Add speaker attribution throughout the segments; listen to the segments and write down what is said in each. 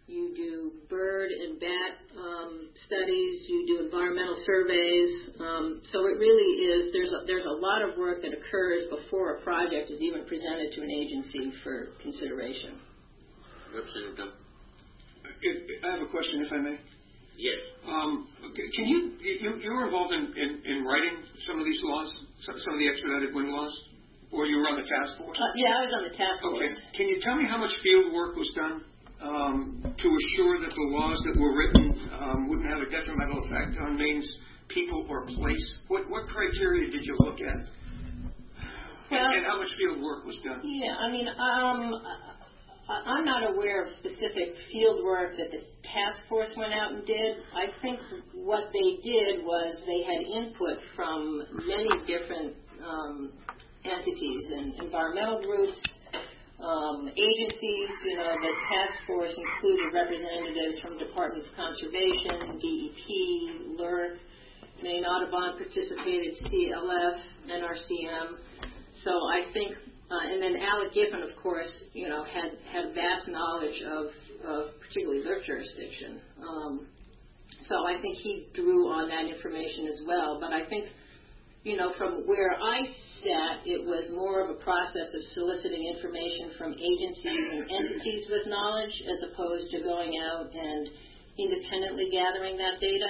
Speaker 1: you do bird and bat studies, you do environmental surveys. So it really is, there's a lot of work that occurs before a project is even presented to an agency for consideration.
Speaker 2: Representative Dunn.
Speaker 3: I have a question, if I may.
Speaker 2: Yes.
Speaker 3: Can you were involved in writing some of these laws, some of the expedited wind laws, or you were on the task force?
Speaker 1: Yeah, I was on the task force.
Speaker 3: Okay. Can you tell me how much field work was done to assure that the laws that were written wouldn't have a detrimental effect on Maine's people or place? What criteria did you look at?
Speaker 1: Well,
Speaker 3: and how much field work was done?
Speaker 1: Yeah, I mean, I'm not aware of specific field work that the task force went out and did. I think what they did was they had input from many different entities and environmental groups, agencies. You know, the task force included representatives from Department of Conservation, DEP, LERC, Maine Audubon participated, CLF, NRCM. So I think, and then Alec Giffen, of course, you know, had vast knowledge of particularly their jurisdiction. So I think he drew on that information as well. But I think, you know, from where I sat, it was more of a process of soliciting information from agencies and entities with knowledge as opposed to going out and independently gathering that data.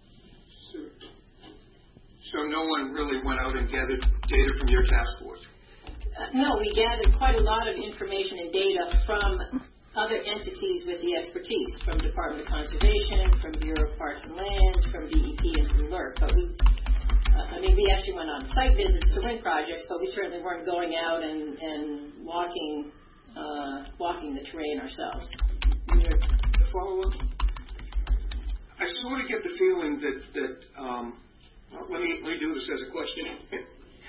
Speaker 3: So no one really went out and gathered data from your task force?
Speaker 1: No, we gathered quite a lot of information and data from other entities with the expertise, from Department of Conservation, from Bureau of Parks and Lands, from DEP, and from LERC. But we actually went on site visits to wind projects, but we certainly weren't going out and walking the terrain ourselves.
Speaker 3: I sort of get the feeling that let me do this as a question.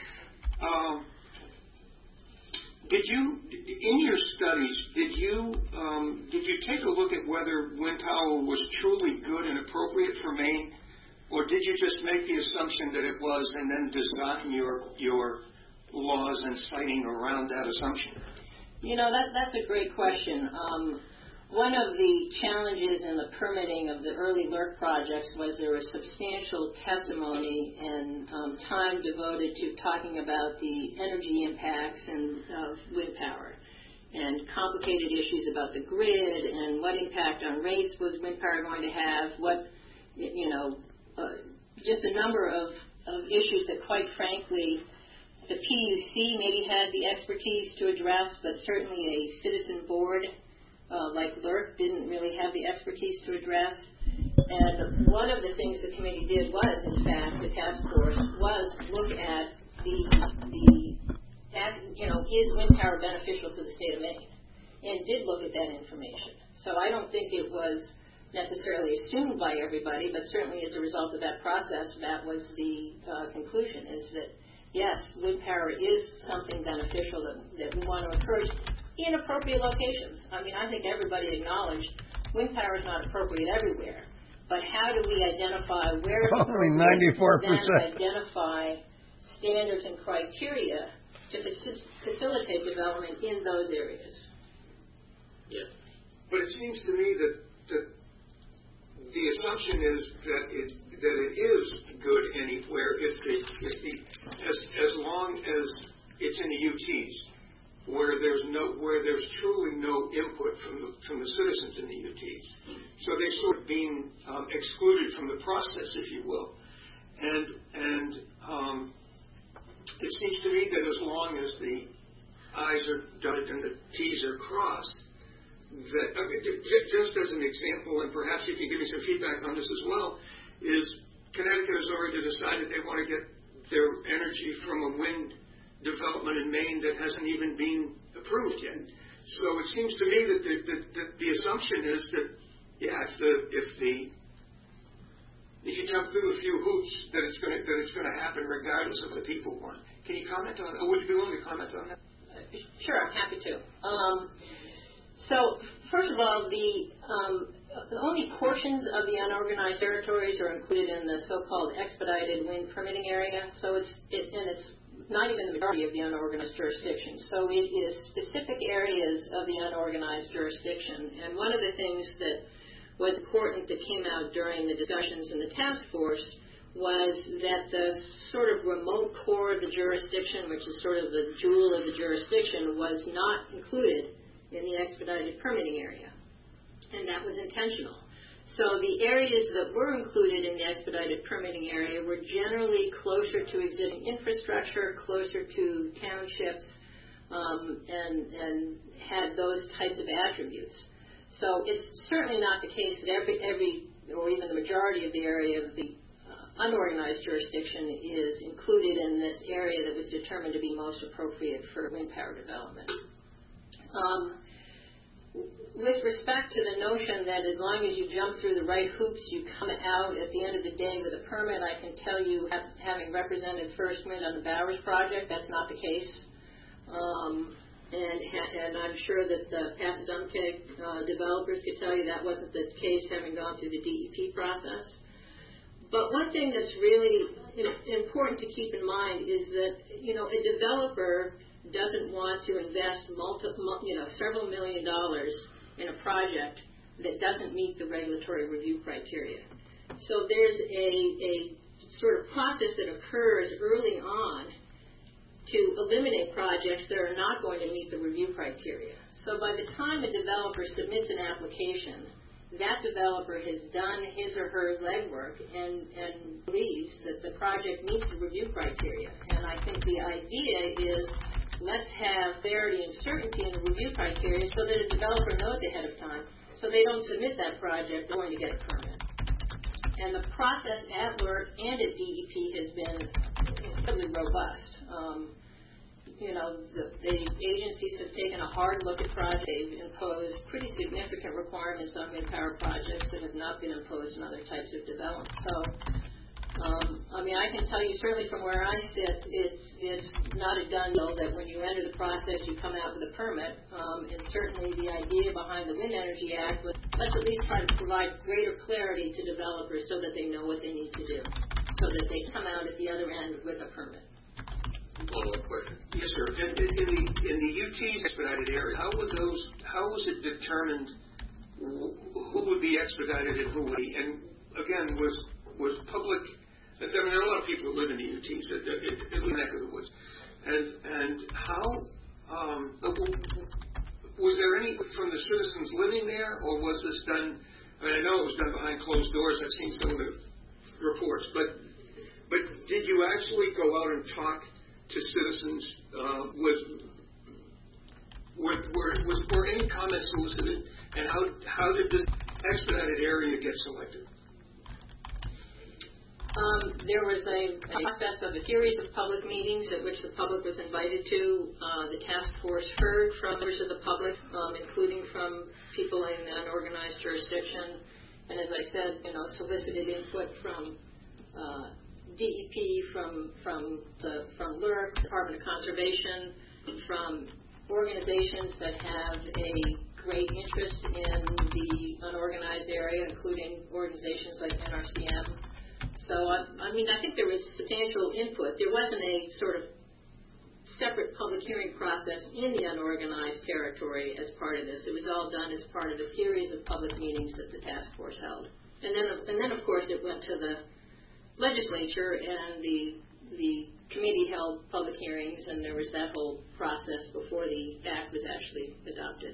Speaker 3: Did you, in your studies, did you take a look at whether wind power was truly good and appropriate for Maine, or did you just make the assumption that it was and then design your laws and citing around that assumption?
Speaker 1: You know, that's a great question. One of the challenges in the permitting of the early LERC projects was there was substantial testimony and time devoted to talking about the energy impacts of wind power and complicated issues about the grid and what impact on rates was wind power going to have, just a number of issues that, quite frankly, the PUC maybe had the expertise to address, but certainly a citizen board like LERC didn't really have the expertise to address. And one of the things the committee did was, in fact, the task force was look at is wind power beneficial to the state of Maine? And did look at that information. So I don't think it was necessarily assumed by everybody, but certainly as a result of that process, that was the conclusion, is that, yes, wind power is something beneficial that we want to encourage in appropriate locations. I mean, I think everybody acknowledged wind power is not appropriate everywhere, but how do we identify where it's
Speaker 4: only 94%,
Speaker 1: then identify standards and criteria to facilitate development in those areas?
Speaker 2: Yes.
Speaker 3: But it seems to me that the assumption is that it is good anywhere as long as it's in the UTs, where there's truly no input from the citizens in the UTs. So they've sort of been excluded from the process, if you will. And it seems to me that as long as the I's are dotted and the T's are crossed, that just as an example, and perhaps you can give me some feedback on this as well, is Connecticut has already decided they want to get their energy from a wind development in Maine that hasn't even been approved yet. So it seems to me that the assumption is that, if you jump through a few hoops, that it's going to happen regardless of the people want. Can you comment on that? Or would you be willing to comment on that?
Speaker 1: Sure, I'm happy to. So first of all, the only portions of the unorganized territories are included in the so-called expedited wind permitting area. So it's not even the majority of the unorganized jurisdiction. So it is specific areas of the unorganized jurisdiction. And one of the things that was important that came out during the discussions in the task force was that the sort of remote core of the jurisdiction, which is sort of the jewel of the jurisdiction, was not included in the expedited permitting area. And that was intentional. So the areas that were included in the expedited permitting area were generally closer to existing infrastructure, closer to townships, and had those types of attributes. So it's certainly not the case that every or even the majority of the area of the unorganized jurisdiction is included in this area that was determined to be most appropriate for wind power development. With respect to the notion that as long as you jump through the right hoops, you come out at the end of the day with a permit, I can tell you, having represented First Wind on the Bowers project, that's not the case. And I'm sure that the Passadumkeag developers could tell you that wasn't the case, having gone through the DEP process. But one thing that's really important to keep in mind is that, a developer doesn't want to invest several $1 million in a project that doesn't meet the regulatory review criteria. So there's a sort of process that occurs early on to eliminate projects that are not going to meet the review criteria. So by the time a developer submits an application, that developer has done his or her legwork and believes that the project meets the review criteria. And I think the idea is, let's have clarity and certainty in the review criteria so that a developer knows ahead of time, so they don't submit that project going to get a permit. And the process at LERC and at DEP has been incredibly robust. The agencies have taken a hard look at projects. They've imposed pretty significant requirements on wind power projects that have not been imposed on other types of development. So I can tell you certainly from where I sit, it's not a done deal that when you enter the process, you come out with a permit. And certainly the idea behind the Wind Energy Act was, let's at least try to provide greater clarity to developers so that they know what they need to do, so that they come out at the other end with a permit.
Speaker 2: Follow-up question.
Speaker 3: Yes, sir. In the UT's expedited area, how was it determined who would be expedited and who would be? And again, was public? There are a lot of people who live in the UTs, at the neck of the woods. And how was there any from the citizens living there, or was this done? I know it was done behind closed doors. I've seen some of the reports, but did you actually go out and talk to citizens? Were any comments solicited? And how did this expedited area get selected?
Speaker 1: There was a process of a series of public meetings at which the public was invited to. The task force heard from members of the public, including from people in the unorganized jurisdiction, and as I said, solicited input from DEP, from LERC, Department of Conservation, from organizations that have a great interest in the unorganized area, including organizations like NRCM. So, I think there was substantial input. There wasn't a sort of separate public hearing process in the unorganized territory as part of this. It was all done as part of a series of public meetings that the task force held. And then of course, it went to the legislature, and the committee held public hearings, and there was that whole process before the act was actually adopted.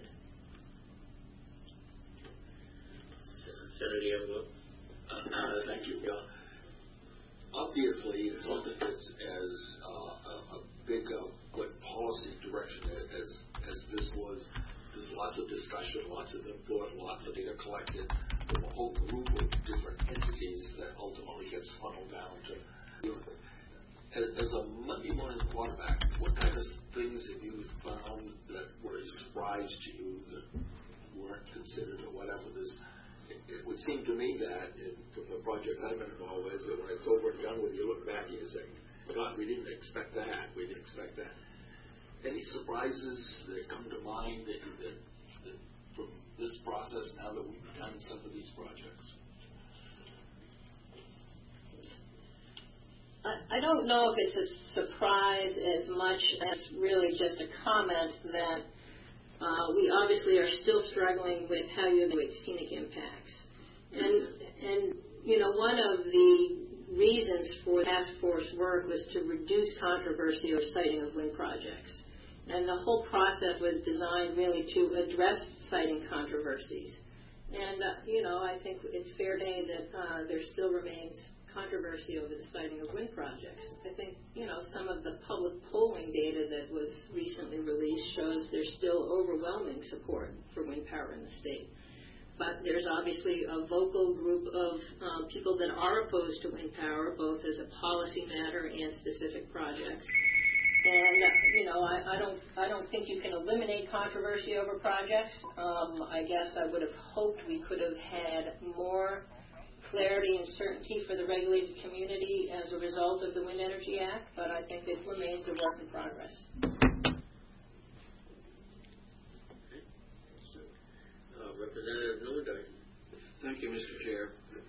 Speaker 2: Senator, do you have a vote?
Speaker 4: Thank you. Yeah. Obviously, something that's as a big policy direction as this was. There's lots of discussion, lots of input, lots of data collected from a whole group of different entities that ultimately gets funneled down to. As a Monday morning quarterback, what kind of things have you found that were a surprise to you that weren't considered or whatever? It would seem to me that from the projects I've been involved with, that when it's over and done with, you look back and you say, God, we didn't expect that. We didn't expect that. Any surprises that come to mind that from this process now that we've done some of these projects?
Speaker 1: I don't know if it's a surprise as much as really just a comment that we obviously are still struggling with how you evaluate scenic impacts. And you know, one of the reasons for task force work was to reduce controversy over siting of wind projects. And the whole process was designed really to address siting controversies. And, you know, I think it's fair to say that there still remains controversy over the siting of wind projects. I think, you know, some of the public polling data that was recently released shows there's still overwhelming support for wind power in the state. But there's obviously a vocal group of people that are opposed to wind power, both as a policy matter and specific projects. And, you know, I don't think you can eliminate controversy over projects. I guess I would have hoped we could have had more clarity and certainty for the regulated community as a result of the Wind Energy Act, but I think it remains a work in progress.
Speaker 2: Representative Newendike.
Speaker 5: Thank you, Mr. Chair.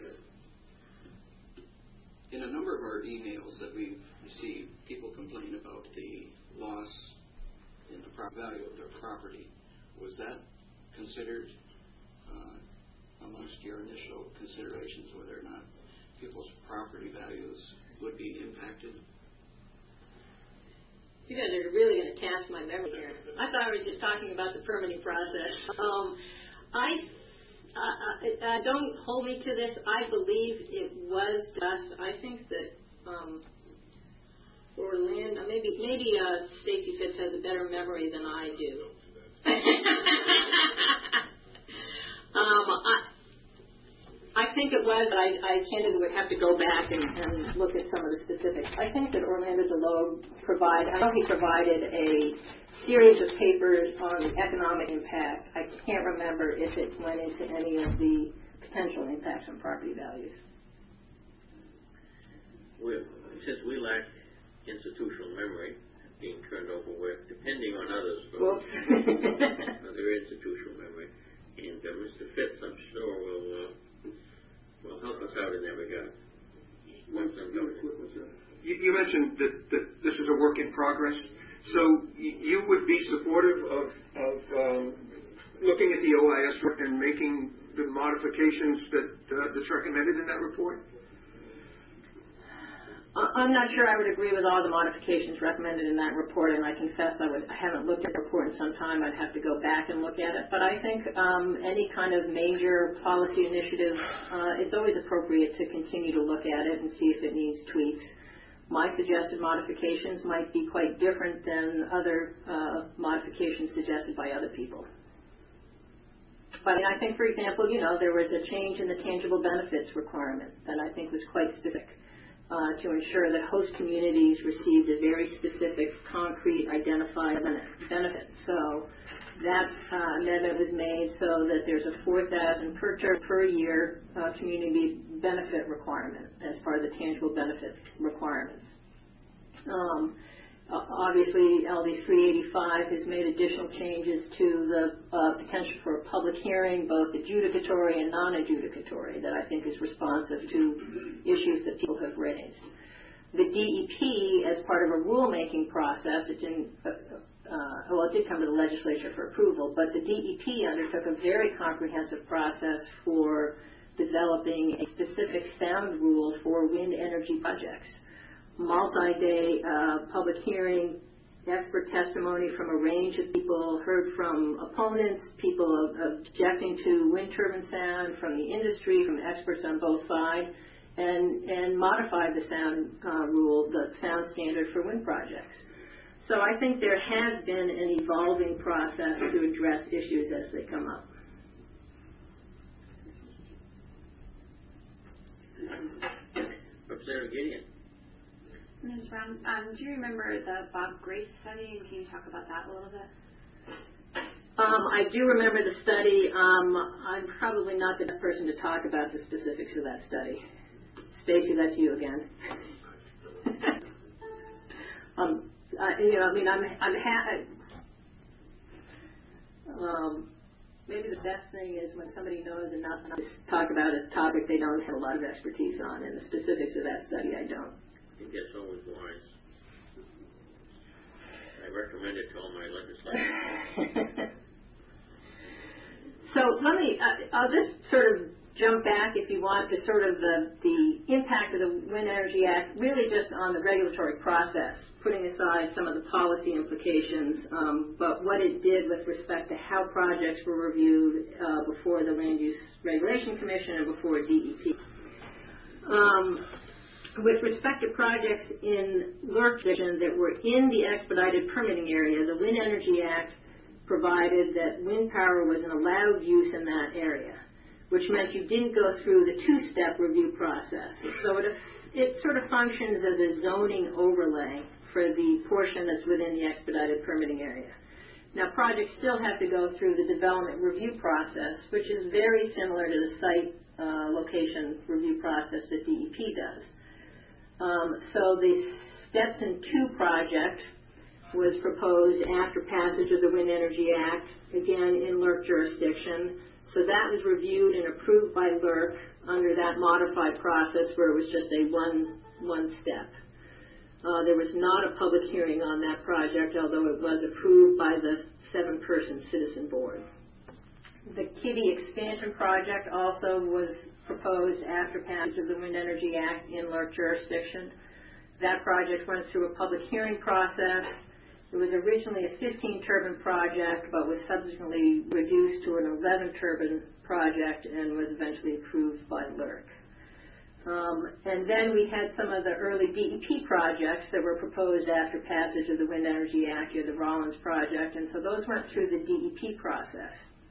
Speaker 5: In a number of our emails that we've received, people complain about the loss in the value of their property. Was that considered amongst your initial considerations, whether or not people's property values would be impacted?
Speaker 1: You guys are really going to task my memory here. I thought I was just talking about the permitting process. Don't hold me to this. I believe it was discussed. I think that Orlando, maybe Stacy Fitz has a better memory than I do. I think it was. I candidly would have to go back and look at some of the specifics. I think that Orlando DeLogue I know he provided a series of papers on the economic impact. I can't remember if it went into any of the potential impacts on property values.
Speaker 2: Since we lack institutional memory, being turned over with, depending on others for their institutional memory, and Mr. Fitz, I'm sure, will help us out in that regard.
Speaker 3: You mentioned that this is a work in progress. So you would be supportive of looking at the OIS work and making the modifications that's recommended in that report?
Speaker 1: I'm not sure I would agree with all the modifications recommended in that report, and I confess I haven't looked at the report in some time. I'd have to go back and look at it. But I think any kind of major policy initiative, it's always appropriate to continue to look at it and see if it needs tweaks. My suggested modifications might be quite different than other modifications suggested by other people. But I think, for example, you know, there was a change in the tangible benefits requirement that I think was quite specific. To ensure that host communities received a very specific, concrete, identified benefit. So that amendment was made so that there's a $4,000 per year community benefit requirement as part of the tangible benefit requirements. Obviously, LD 385 has made additional changes to the potential for a public hearing, both adjudicatory and non-adjudicatory, that I think is responsive to issues that people have raised. The DEP, as part of a rulemaking process, it did come to the legislature for approval, but the DEP undertook a very comprehensive process for developing a specific sound rule for wind energy projects. Multi-day public hearing, expert testimony from a range of people, heard from opponents, people objecting to wind turbine sound, from the industry, from experts on both sides, and modified the sound rule, the sound standard for wind projects. So I think there has been an evolving process to address issues as they come up.
Speaker 2: Representative Gideon.
Speaker 6: Ms. Brown, do you remember the Bob Grace study, and can you talk about that a little bit?
Speaker 1: I do remember the study. I'm probably not the best person to talk about the specifics of that study. Stacy, that's you again. Maybe the best thing is when somebody knows enough to talk about a topic they don't have a lot of expertise on, and the specifics of that study I don't.
Speaker 2: it gets always wise. I recommend it to all my legislators.
Speaker 1: So I'll just sort of jump back, if you want, to sort of the impact of the Wind Energy Act, really just on the regulatory process, putting aside some of the policy implications, but what it did with respect to how projects were reviewed before the Land Use Regulation Commission and before DEP. With respect to projects in LERC that were in the expedited permitting area, the Wind Energy Act provided that wind power was an allowed use in that area, which meant you didn't go through the two-step review process. So it sort of functions as a zoning overlay for the portion that's within the expedited permitting area. Now, projects still have to go through the development review process, which is very similar to the site location review process that DEP does. So the Stetson 2 project was proposed after passage of the Wind Energy Act, again in LERC jurisdiction. So that was reviewed and approved by LERC under that modified process where it was just a one step. There was not a public hearing on that project, although it was approved by the 7-person citizen board. The Kitty expansion project also was proposed after passage of the Wind Energy Act in LERC jurisdiction. That project went through a public hearing process. It was originally a 15-turbine project, but was subsequently reduced to an 11-turbine project and was eventually approved by LERC. And then we had some of the early DEP projects that were proposed after passage of the Wind Energy Act, the Rollins project, and so those went through the DEP process.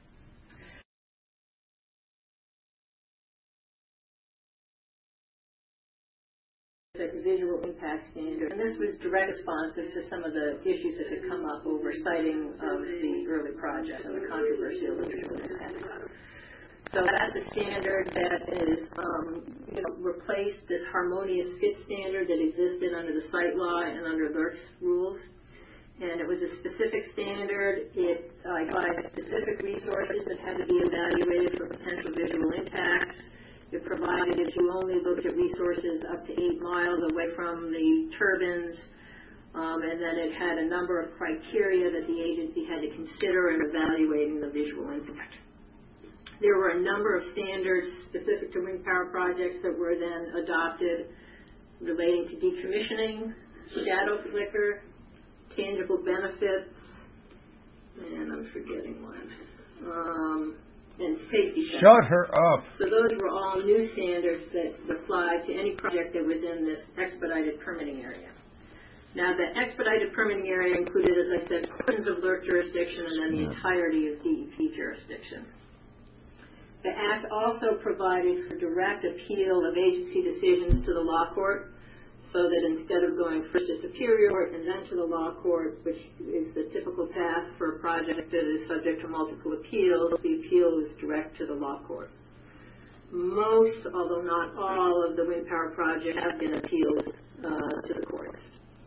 Speaker 1: Visual impact standard, and this was direct responsive to some of the issues that had come up over siting of the early projects and the controversial visual impact. So that's a standard that is, replaced this harmonious fit standard that existed under the site law and under LERC's rules. And it was a specific standard. It identified specific resources that had to be evaluated for potential visual impacts. It provided that you only looked at resources up to 8 miles away from the turbines, and then it had a number of criteria that the agency had to consider in evaluating the visual impact. There were a number of standards specific to wind power projects that were then adopted relating to decommissioning, shadow flicker, tangible benefits, and I'm forgetting one. And safety standards.
Speaker 7: Shut her up.
Speaker 1: So those were all new standards that applied to any project that was in this expedited permitting area. Now, the expedited permitting area included, as I said, portions of LERC jurisdiction and then the entirety of DEP jurisdiction. The Act also provided for direct appeal of agency decisions to the law court, so that instead of going first to Superior Court and then to the law court, which is the typical path for a project that is subject to multiple appeals, the appeal is direct to the law court. Most, although not all, of the wind power projects have been appealed to the courts.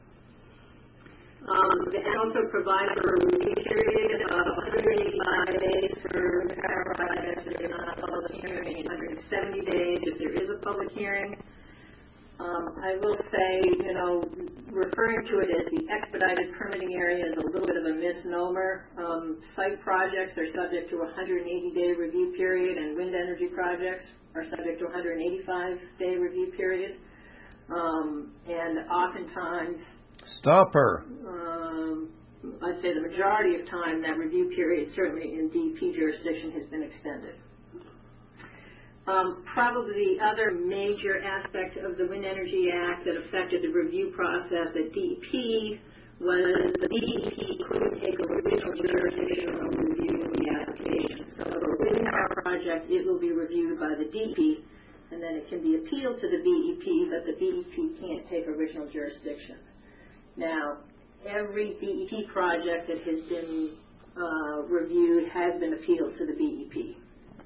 Speaker 1: The Act also provided for a review period of 185 days for wind power projects that are not a public hearing, and 170 days if there is a public hearing. I will say, referring to it as the expedited permitting area is a little bit of a misnomer. Site projects are subject to a 180-day review period, and wind energy projects are subject to a 185-day review period. And oftentimes...
Speaker 7: Stop her.
Speaker 1: I'd say the majority of time that review period, certainly in DEP jurisdiction, has been extended. Probably the other major aspect of the Wind Energy Act that affected the review process at DEP was the DEP couldn't take original jurisdiction on reviewing the application. So for a wind power project, it will be reviewed by the DEP, and then it can be appealed to the BEP, but the BEP can't take original jurisdiction. Now, every DEP project that has been reviewed has been appealed to the BEP.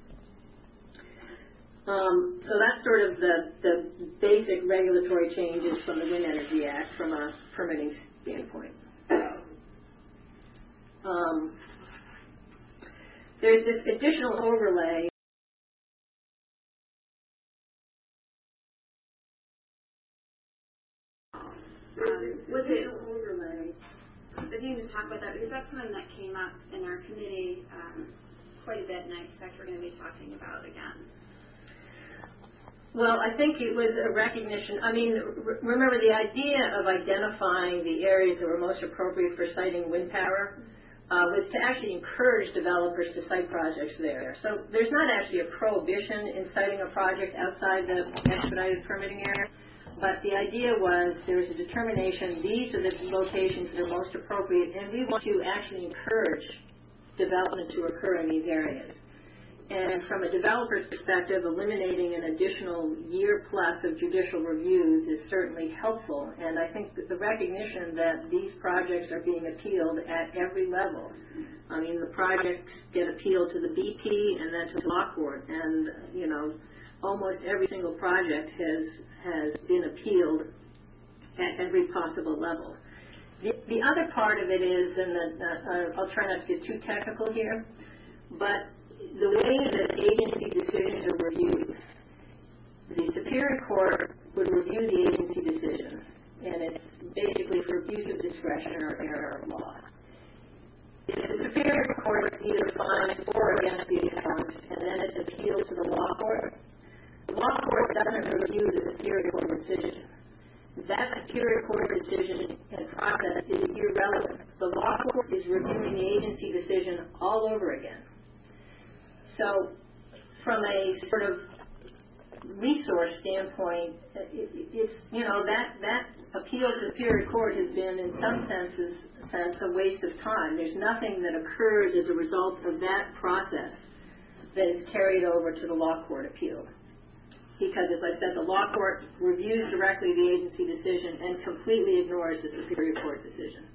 Speaker 1: So that's sort of the basic regulatory changes from the Wind Energy Act from a permitting standpoint. There's this additional overlay
Speaker 6: Was it overlay? If you can just talk about that, because that's something that came up in our committee quite a bit, and I expect we're going to be talking about again.
Speaker 1: Well, I think it was a recognition. I mean, remember the idea of identifying the areas that were most appropriate for siting wind power was to actually encourage developers to site projects there. So there's not actually a prohibition in siting a project outside the expedited permitting area, but the idea was there was a determination, these are the locations that are most appropriate, and we want to actually encourage development to occur in these areas. And from a developer's perspective, eliminating an additional year plus of judicial reviews is certainly helpful. And I think that the recognition that these projects are being appealed at every level. I mean, the projects get appealed to the BP and then to the law court. And, you know, almost every single project has been appealed at every possible level. The other part of it is, and I'll try not to get too technical here, but the way that agency decisions are reviewed, the Superior Court would review the agency decision, and it's basically for abuse of discretion or error of law. If the Superior Court either finds for or against the account, and then it's appealed to the law court doesn't review the Superior Court decision. That Superior Court decision and process is irrelevant. The law court is reviewing the agency decision all over again. So from a sort of resource standpoint, it's, you know, that appeal to the Superior Court has been in some senses a waste of time. There's nothing that occurs as a result of that process that is carried over to the law court appeal. Because, as I said, the law court reviews directly the agency decision and completely ignores the Superior Court decision.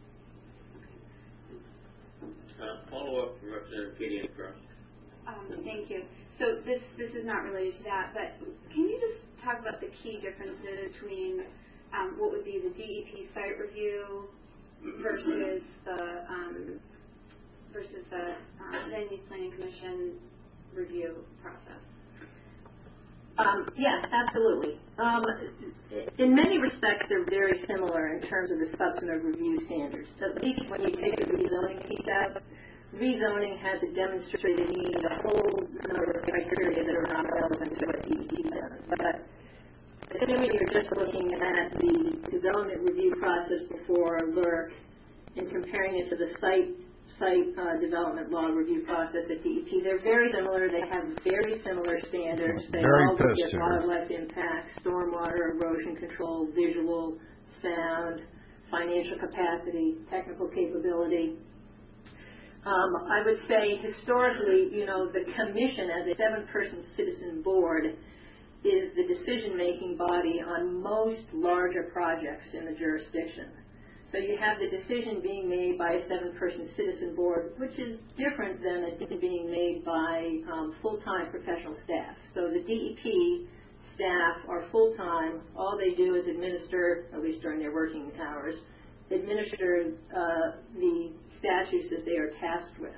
Speaker 2: Follow-up from Representative Katie Cross.
Speaker 6: Thank you. So this is not related to that, but can you just talk about the key differences between what would be the DEP site review versus the Land Use Planning Commission review process?
Speaker 1: Yes, absolutely. In many respects, they're very similar in terms of the substantive review standards. At least when you take the rezoning piece out, rezoning has a demonstrated need, a whole number of criteria that are not relevant to what DEP does. But assuming you're just looking at the development review process before LURC and comparing it to the site development law review process at DEP, they're very similar. They have very similar standards. They all look at wildlife impacts, stormwater, erosion control, visual, sound, financial capacity, technical capability. I would say historically, you know, the commission as a 7-person citizen board is the decision-making body on most larger projects in the jurisdiction. So you have the decision being made by a 7-person citizen board, which is different than a decision being made by full-time professional staff. So the DEP staff are full-time. All they do is administer, at least during their working hours, administer the statutes that they are tasked with.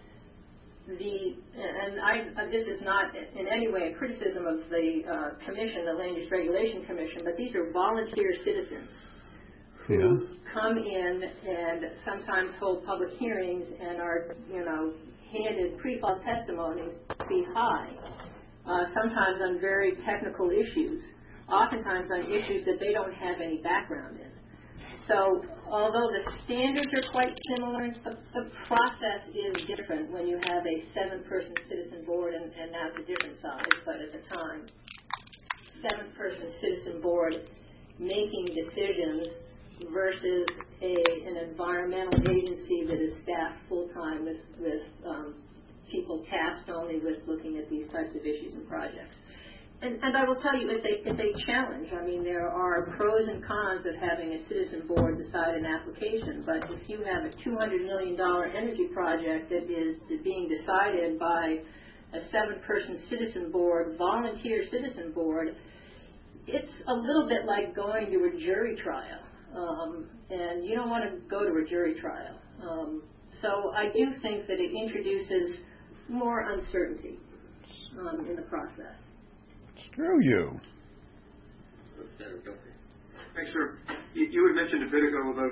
Speaker 1: This is not in any way a criticism of the commission, the Land Use Regulation Commission, but these are volunteer citizens who come in and sometimes hold public hearings and are, you know, handed pre-filed testimonies to be high, sometimes on very technical issues, oftentimes on issues that they don't have any background in. So although the standards are quite similar, the process is different when you have a 7-person citizen board, and now it's a different size, but at the time, 7-person citizen board making decisions versus an environmental agency that is staffed full-time with people tasked only with looking at these types of issues and projects. And I will tell you, it's a challenge. I mean, there are pros and cons of having a citizen board decide an application, but if you have a $200 million energy project that is being decided by a 7-person citizen board, volunteer citizen board, it's a little bit like going to a jury trial, and you don't want to go to a jury trial. So I do think that it introduces more uncertainty in the process.
Speaker 7: Screw you.
Speaker 2: Representative Duffy.
Speaker 3: Thanks, sir. You had mentioned a bit ago about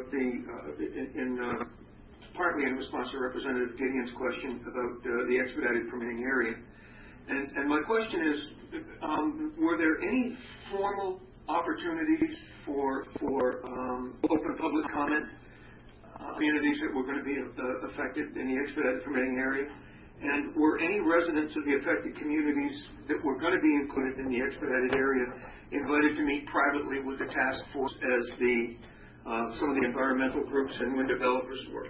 Speaker 3: partly in response to Representative Gideon's question about the expedited permitting area. And my question is, were there any formal opportunities for open public comment communities that were going to be affected in the expedited permitting area? And were any residents of the affected communities that were going to be included in the expedited area invited to meet privately with the task force as some of the environmental groups and wind developers were?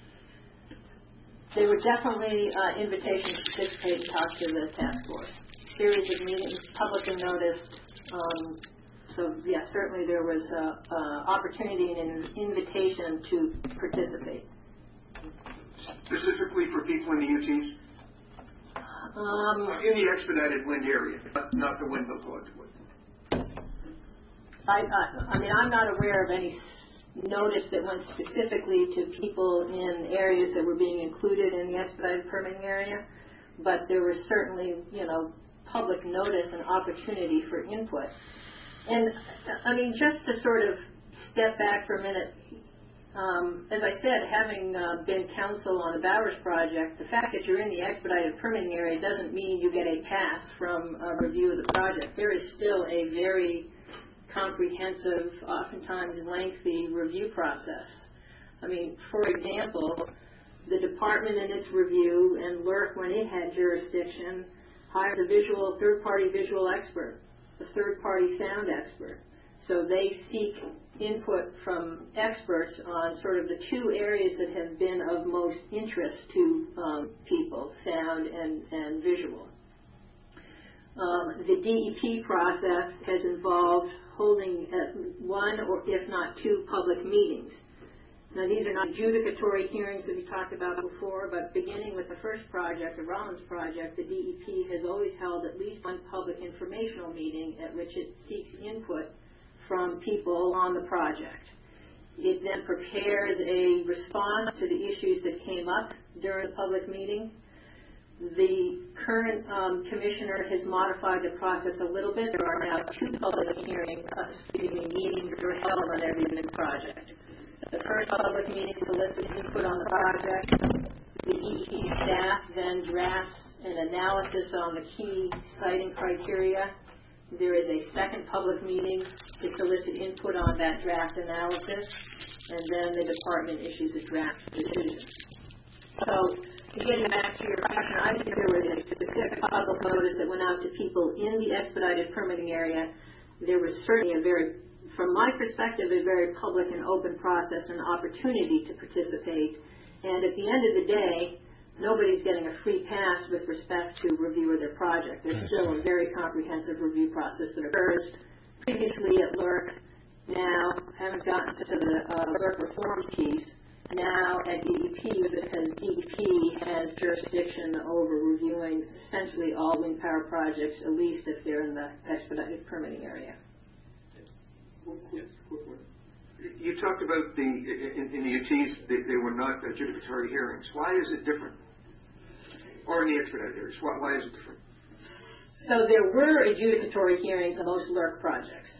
Speaker 1: There were definitely invitations to participate and talk to the task force. Series of meetings, publicly noticed. So, yes, certainly there was opportunity and an invitation to participate.
Speaker 3: Specifically for people in the UTs? In the expedited wind area, not the wind locality.
Speaker 1: I mean, I'm not aware of any notice that went specifically to people in areas that were being included in the expedited permitting area, but there was certainly, public notice and opportunity for input. And, I mean, just to sort of step back for a minute, as I said, having been counsel on the Bowers project, the fact that you're in the expedited permitting area doesn't mean you get a pass from a review of the project. There is still a very comprehensive, oftentimes lengthy review process. I mean, for example, the department in its review and LERC, when it had jurisdiction, hired a third-party visual expert, a third-party sound expert. So they seek input from experts on sort of the two areas that have been of most interest to people, sound and visual. The DEP process has involved holding one or if not two public meetings. Now, these are not adjudicatory hearings that we talked about before, but beginning with the first project, the Rollins project, the DEP has always held at least one public informational meeting at which it seeks input from people on the project. It then prepares a response to the issues that came up during the public meeting. The current commissioner has modified the process a little bit. There are now two public meetings that are held on every new project. The first public meeting solicits input on the project. The DEP staff then drafts an analysis on the key siting criteria. There is a second public meeting to solicit input on that draft analysis, and then the department issues a draft decision. So, getting back to your question, I think there was a specific public notice that went out to people in the expedited permitting area. There was certainly from my perspective, a very public and open process and opportunity to participate. And at the end of the day, nobody's getting a free pass with respect to review of their project. There's still a very comprehensive review process that occurs. Previously at LERC, now haven't gotten to the LERC reform piece. Now at DEP, because DEP has jurisdiction over reviewing essentially all wind power projects, at least if they're in the expedited permitting area.
Speaker 3: You talked about in the UTs, they were not adjudicatory hearings. Why is it different? Or in the expedited hearings, why is it different?
Speaker 1: So there were adjudicatory hearings on most LERC projects.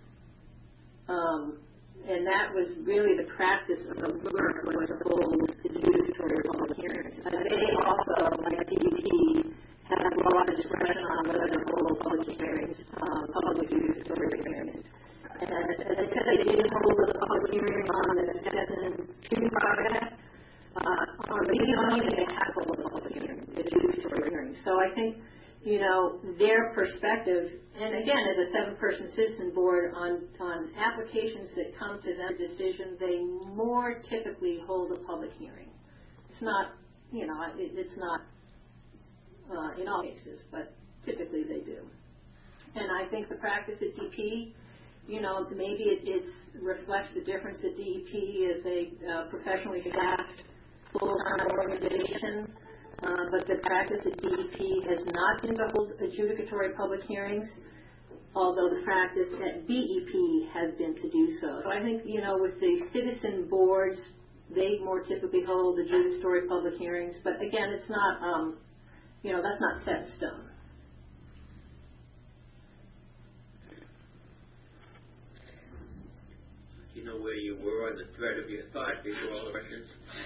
Speaker 1: And that was really the practice of LERC, was to hold adjudicatory public hearings. They also, like DEP, have a lot of discretion on whether to hold public hearings, public adjudicatory hearings. And as I said, they did hold a public hearing on the Stetson 2 project. On the Meadowlands, they had hold a public hearing, adjudicatory hearing. So I think, their perspective, and again, as a 7-person citizen board on applications that come to their decision, they more typically hold a public hearing. It's not, it's not in all cases, but typically they do. And I think the practice at DEP, maybe it reflects the difference that DEP is a professionally staffed, full-time organization, but the practice at DEP has not been to hold adjudicatory public hearings, although the practice at BEP has been to do so. So I think, with the citizen boards, they more typically hold adjudicatory public hearings, but again, it's not, that's not set in stone.
Speaker 2: know where you were on the thread of your thought before all the questions?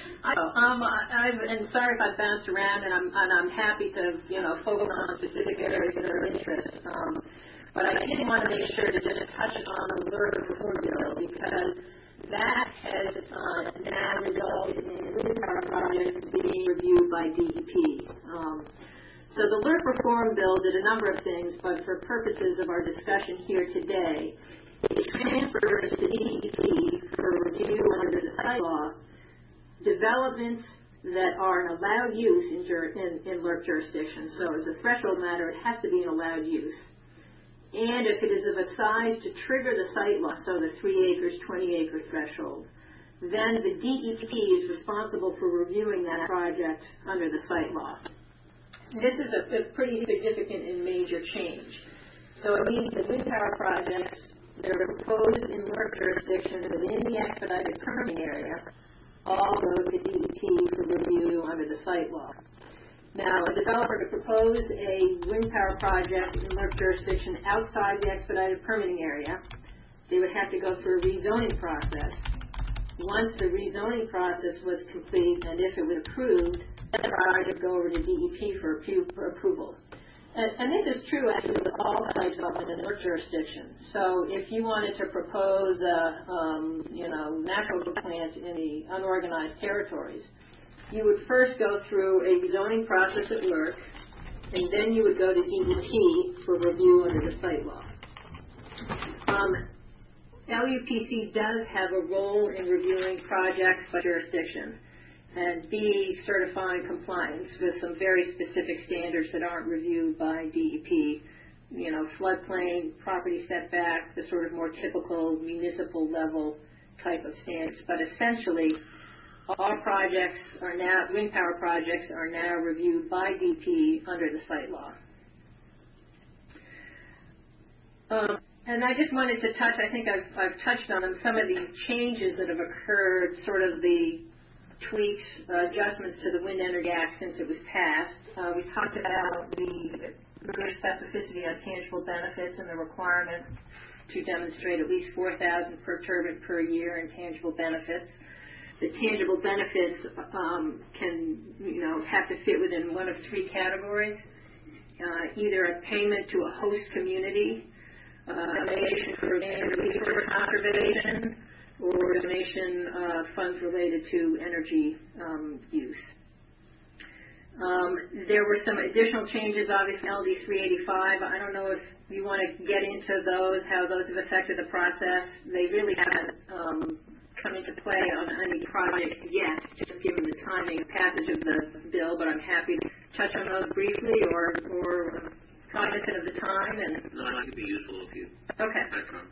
Speaker 1: And sorry if I bounced around, and I'm happy to focus on specific areas that are of interest. But I did want to make sure to just touch on the LRF reform bill, because that has now resulted in wind power projects being reviewed by DEP. So the LRF reform bill did a number of things, but for purposes of our discussion here today, it transfers to DEP for review under the site law developments that are an allowed use in LRF jurisdictions. So as a threshold matter, it has to be an allowed use. And if it is of a size to trigger the site law, so the 3 acres, 20 acre threshold, then the DEP is responsible for reviewing that project under the site law. This is a pretty significant and major change. So it means that wind power projects that are proposed in LRF jurisdictions within the expedited permitting area all go to DEP for review under the site law. Now, a developer to propose a wind power project in LRF jurisdiction outside the expedited permitting area, they would have to go through a rezoning process. Once the rezoning process was complete, and if it was approved, the project would go over to DEP for approval. And this is true actually with all types of in LRF jurisdictions. So if you wanted to propose a natural plant in the unorganized territories, you would first go through a zoning process at LRF, and then you would go to DEP for review under the site law. LUPC does have a role in reviewing projects by jurisdiction and be certifying compliance with some very specific standards that aren't reviewed by DEP. Floodplain, property setback, the sort of more typical municipal level type of standards. But essentially, all projects are now, wind power projects are now reviewed by DEP under the site law. And I just wanted to touch, I think I've touched on them, some of the changes that have occurred, sort of the tweaks, adjustments to the Wind Energy Act since it was passed. We talked about the greater specificity on tangible benefits and the requirement to demonstrate at least 4,000 per turbine per year in tangible benefits. The tangible benefits can, have to fit within one of three categories, either a payment to a host community, donation for resource conservation, or donation funds related to energy use. There were some additional changes, obviously, LD 385. I don't know if you want to get into those, how those have affected the process. They really haven't come into play on any projects yet, just given the timing and passage of the bill, but I'm happy to touch on those briefly or cognizant of the time. And
Speaker 2: no, that could be useful if you
Speaker 1: okay.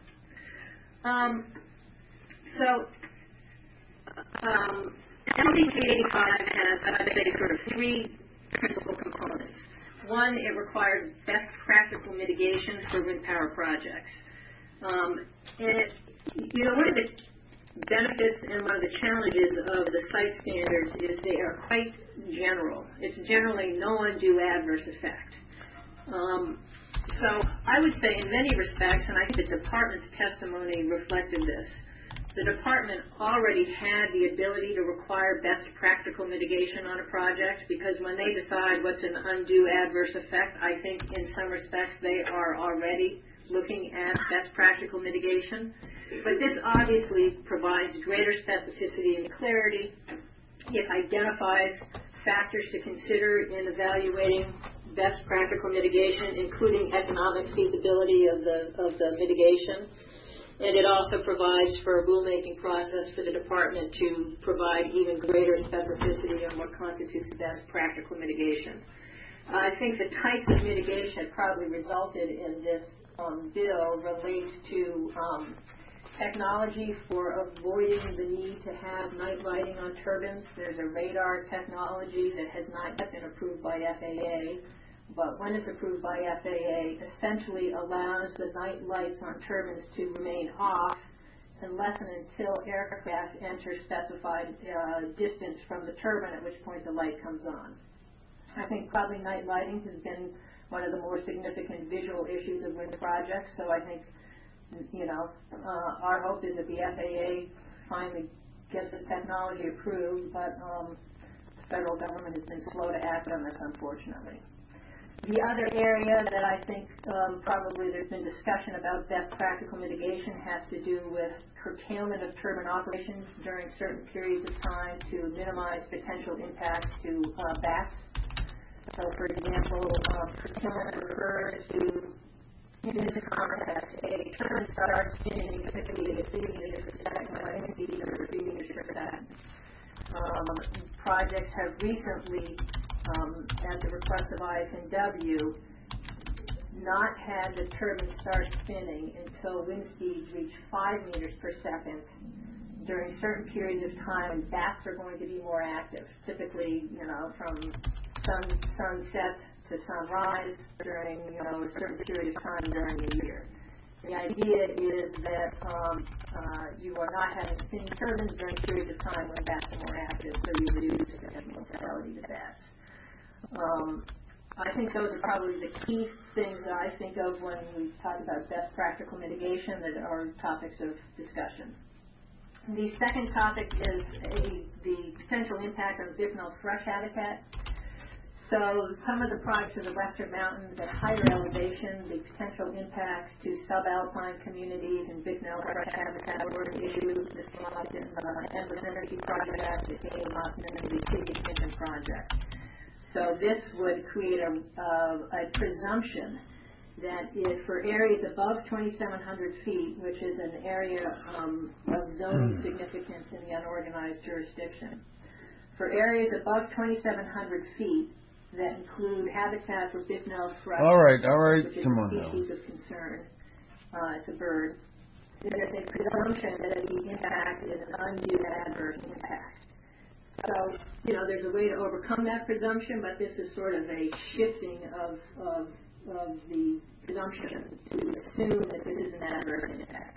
Speaker 1: LD 385 has, I'd say, sort of three principal components. One, it required best practical mitigation for wind power projects. One of the benefits and one of the challenges of the site standards is they are quite general. It's generally no undue adverse effect. So I would say in many respects, and I think the department's testimony reflected this, the department already had the ability to require best practical mitigation on a project, because when they decide what's an undue adverse effect, I think in some respects they are already looking at best practical mitigation. But this obviously provides greater specificity and clarity. It identifies factors to consider in evaluating best practical mitigation, including economic feasibility of the mitigation. And it also provides for a rulemaking process for the department to provide even greater specificity on what constitutes best practical mitigation. I think the types of mitigation that probably resulted in this bill relate to technology for avoiding the need to have night lighting on turbines. There's a radar technology that has not yet been approved by FAA, but when it's approved by FAA, essentially allows the night lights on turbines to remain off unless and until aircraft enter specified distance from the turbine, at which point the light comes on. I think probably night lighting has been one of the more significant visual issues of wind projects, so I think our hope is that the FAA finally gets the technology approved, but the federal government has been slow to act on this, unfortunately. The other area that I think probably there's been discussion about best practical mitigation has to do with curtailment of turbine operations during certain periods of time to minimize potential impacts to bats. So, for example, curtailment refers to in this context, a turbine starts spinning typically at 3 meters per second, wind speed of 3 meters per second. Projects have recently, at the request of IFNW, not had the turbine start spinning until wind speeds reach 5 meters per second during certain periods of time when bats are going to be more active, typically, from sunset to sunrise during, a certain period of time during the year. The idea is that you are not having spinning turbines during periods of time when bats are more active, so you reduce the mortality to bats. I think those are probably the key things that I think of when we talk about best practical mitigation that are topics of discussion. The second topic is the potential impact on Bicknell thrush habitat. So some of the projects of the Western Mountains at higher elevation, the potential impacts to subalpine communities and Bicknell thrush habitat were an issue. This came up in the Endless Energy Project, it came up in the Big Extension Project. So this would create a presumption that if for areas above 2,700 feet, which is an area of zoning significance in the unorganized jurisdiction, for areas above 2,700 feet that include habitat for Bicknell thrush,
Speaker 7: all right,
Speaker 1: which is
Speaker 7: come
Speaker 1: a
Speaker 7: on
Speaker 1: species of concern, it's a bird, there's a presumption that the impact is an undue adverse impact. So, there's a way to overcome that presumption, but this is sort of a shifting of the presumption to assume that this is an adverse impact.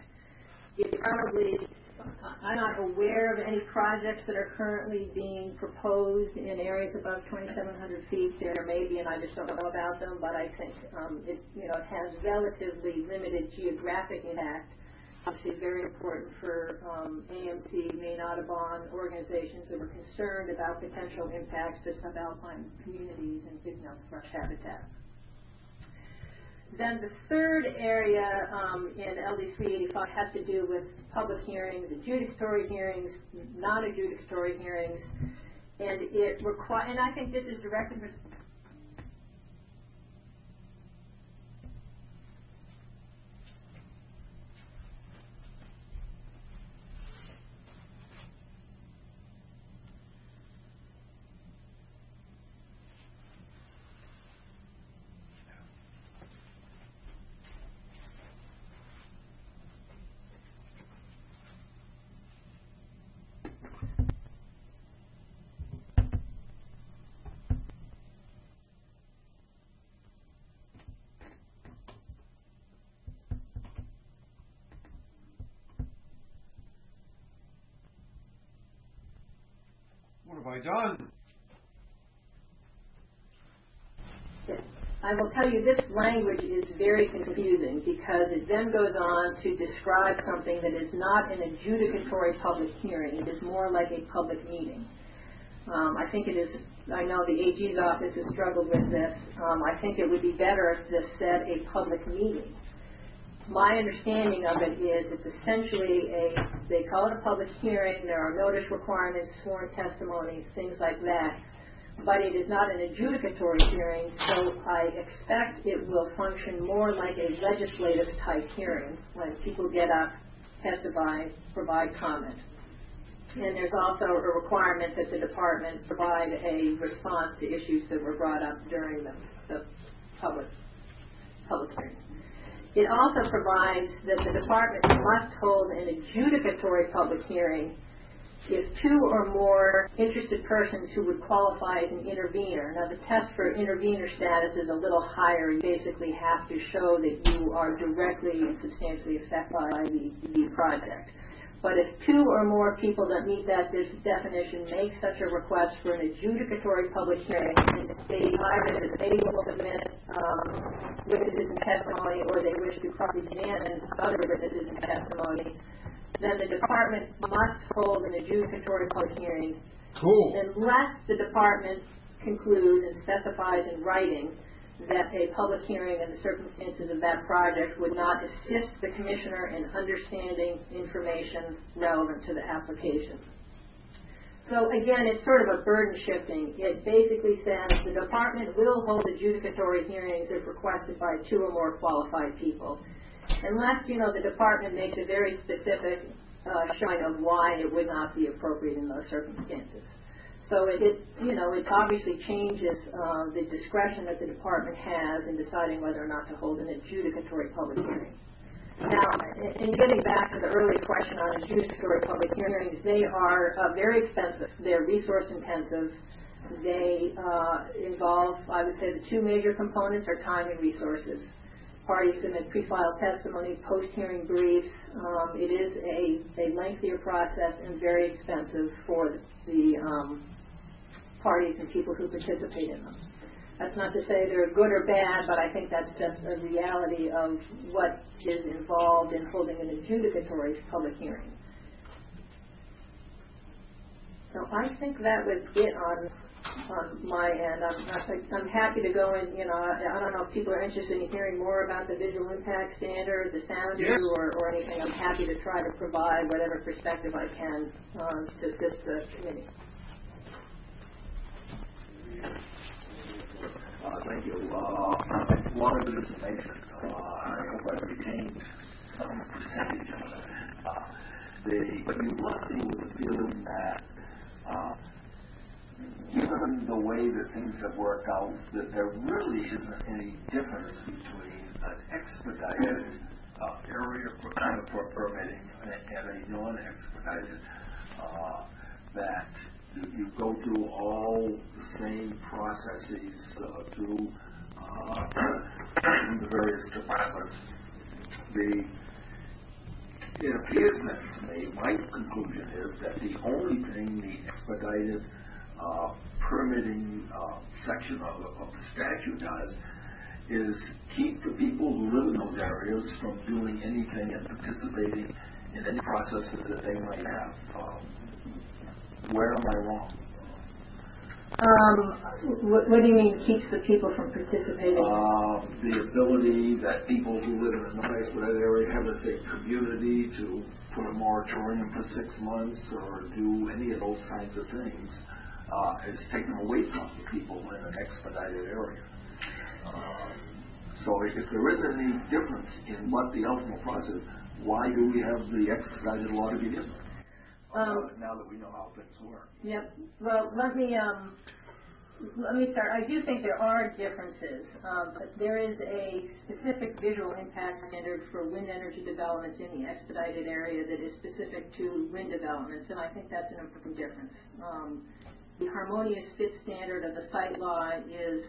Speaker 1: I'm not aware of any projects that are currently being proposed in areas above 2,700 feet. There may be, and I just don't know about them, but I think it has relatively limited geographic impact. Obviously very important for AMC, Maine Audubon organizations that were concerned about potential impacts to subalpine communities and Bicknell thrush habitat. Then the third area in LD 385 has to do with public hearings, adjudicatory hearings, non-adjudicatory hearings, and and I think this is directed for
Speaker 7: What have I done?
Speaker 1: I will tell you this language is very confusing because it then goes on to describe something that is not an adjudicatory public hearing. It is more like a public meeting. I think it is, I know the AG's office has struggled with this. I think it would be better if this said a public meeting. My understanding of it is it's essentially they call it a public hearing, there are notice requirements, sworn testimonies, things like that, but it is not an adjudicatory hearing, so I expect it will function more like a legislative type hearing when people get up, testify, provide comment. And there's also a requirement that the department provide a response to issues that were brought up during the public hearing. It also provides that the department must hold an adjudicatory public hearing if two or more interested persons who would qualify as an intervener. Now, the test for intervener status is a little higher. You basically have to show that you are directly and substantially affected by the project. But if two or more people that meet that definition make such a request for an adjudicatory public hearing and state either that they will submit witnesses and testimony or they wish to cross-examine other witnesses and testimony, then the department must hold an adjudicatory public hearing unless the department concludes and specifies in writing that a public hearing in the circumstances of that project would not assist the commissioner in understanding information relevant to the application. So again, it's sort of a burden shifting. It basically says the department will hold adjudicatory hearings if requested by two or more qualified people, unless, the department makes a very specific showing of why it would not be appropriate in those circumstances. So it obviously changes the discretion that the department has in deciding whether or not to hold an adjudicatory public hearing. Now, in getting back to the earlier question on adjudicatory public hearings, they are very expensive. They're resource intensive. They involve, I would say, the two major components are time and resources. Parties submit pre-filed testimony, post-hearing briefs. It is a lengthier process and very expensive for the parties and people who participate in them. That's not to say they're good or bad, but I think that's just a reality of what is involved in holding an adjudicatory public hearing. So I think that was it on my end. I'm happy to go in, I don't know if people are interested in hearing more about the visual impact standard, the sound issue, or anything. I'm happy to try to provide whatever perspective I can to assist the committee.
Speaker 8: Thank you. One of the information, I hope I retained some percentage of it. But you left me with the feeling that given the way that things have worked out, that there really isn't any difference between an expedited area for permitting and a non-expedited, that you go through all the same processes through the various departments. It appears then to me, my conclusion is that the only thing the expedited permitting section of the statute does is keep the people who live in those areas from doing anything and participating in any processes that they might have. Where am I wrong?
Speaker 1: What do you mean keeps the people from participating?
Speaker 8: The ability that people who live in a non-expedited area have as a community to put a moratorium for 6 months or do any of those kinds of things is taken away from the people in an expedited area. So if there isn't any difference in what the ultimate process, why do we have the expedited law to begin with? Now that we know how things work.
Speaker 1: Yep. Well, let me start. I do think there are differences. But there is a specific visual impact standard for wind energy developments in the expedited area that is specific to wind developments, and I think that's an important difference. The harmonious fit standard of the site law is,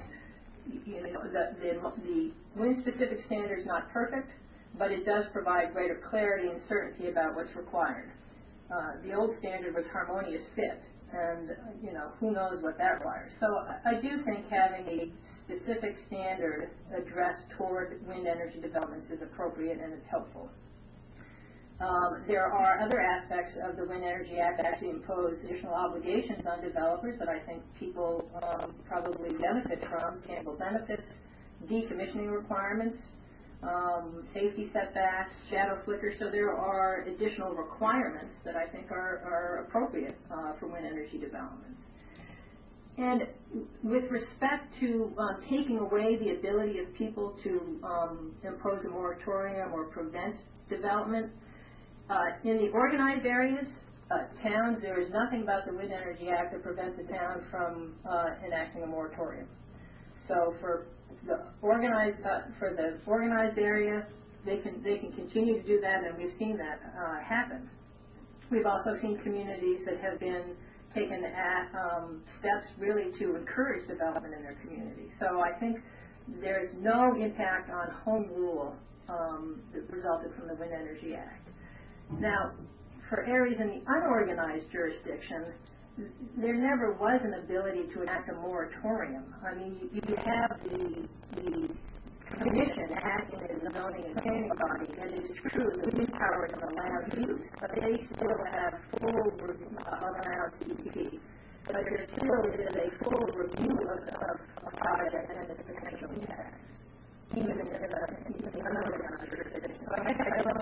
Speaker 1: the wind-specific standard is not perfect, but it does provide greater clarity and certainty about what's required. The old standard was harmonious fit, and who knows what that requires. So I do think having a specific standard addressed toward wind energy developments is appropriate and it's helpful. There are other aspects of the Wind Energy Act that actually impose additional obligations on developers that I think people probably benefit from: tangible benefits, decommissioning requirements, safety setbacks, shadow flicker. So there are additional requirements that I think are appropriate for wind energy developments. And with respect to taking away the ability of people to impose a moratorium or prevent development, in the organized areas, towns, there is nothing about the Wind Energy Act that prevents a town from enacting a moratorium. So for the organized area, they can continue to do that, and we've seen that happen. We've also seen communities that have been taken steps really to encourage development in their community. So I think there's no impact on home rule that resulted from the Wind Energy Act. Now, for areas in the unorganized jurisdiction, there never was an ability to enact a moratorium. I mean, you have the commission acting as a zoning and planning body, and it is true that these powers are allowed use, but they still have full review around CEP. But there still is a full review of a project and its potential impacts, even in the unorganized jurisdiction. So I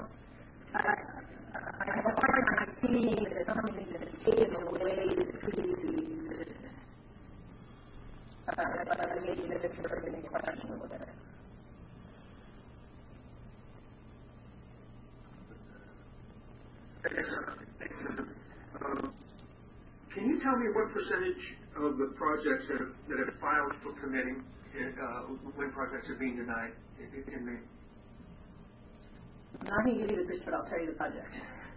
Speaker 1: have a hard time seeing that something is taken away that previously existed. But maybe this is sort of a question a little bit.
Speaker 3: Can you tell me what percentage of the projects that have filed for permitting, when projects are being denied in Maine?
Speaker 1: I'm not going to give you the percent, but I'll tell you the projects.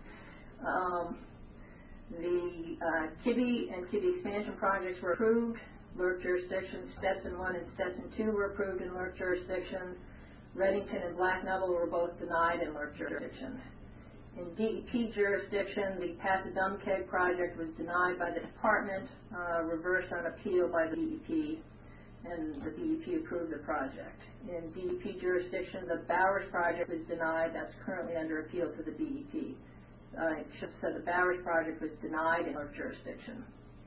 Speaker 1: The Kibbe and Kibbe expansion projects were approved. Lurk jurisdiction, Stetson 1 and Stetson 2 were approved in Lurk jurisdiction. Reddington and Black Knuckle were both denied in Lurk jurisdiction. In DEP jurisdiction, the Passadumkeag project was denied by the department, reversed on appeal by the DEP, and the DEP approved the project. In DEP jurisdiction, the Bowers project was denied. That's currently under appeal to the DEP. I should have said the Bowers project was denied in Lurk jurisdiction.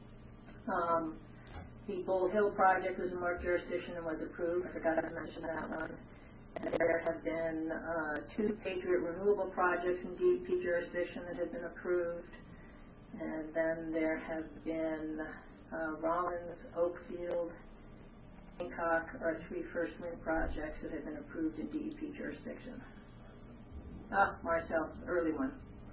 Speaker 1: The Bull Hill project was in Lurk jurisdiction and was approved. I forgot to mention that one. And there have been 2 Patriot renewable projects in DEP jurisdiction that have been approved. And then there have been Rollins, Oakfield, Hancock are 3 first wind projects that have been approved in DEP jurisdiction. Marcel, early one.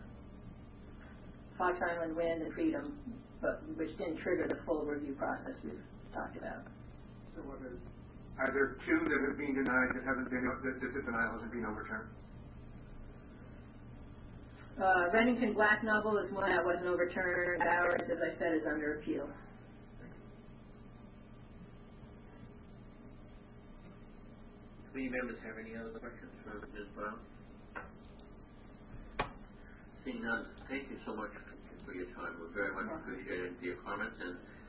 Speaker 1: Fox Island Wind and Freedom, but which didn't trigger the full review process we've talked about.
Speaker 3: So are there 2 that have been denied that haven't been, that the denial hasn't been overturned?
Speaker 1: Reddington Black Knuckle is one that wasn't overturned. Bowers, as I said, is under appeal.
Speaker 2: Committee members have any other questions for Ms. Brown? Seeing none, thank you so much for your time. We very much appreciate your comments, and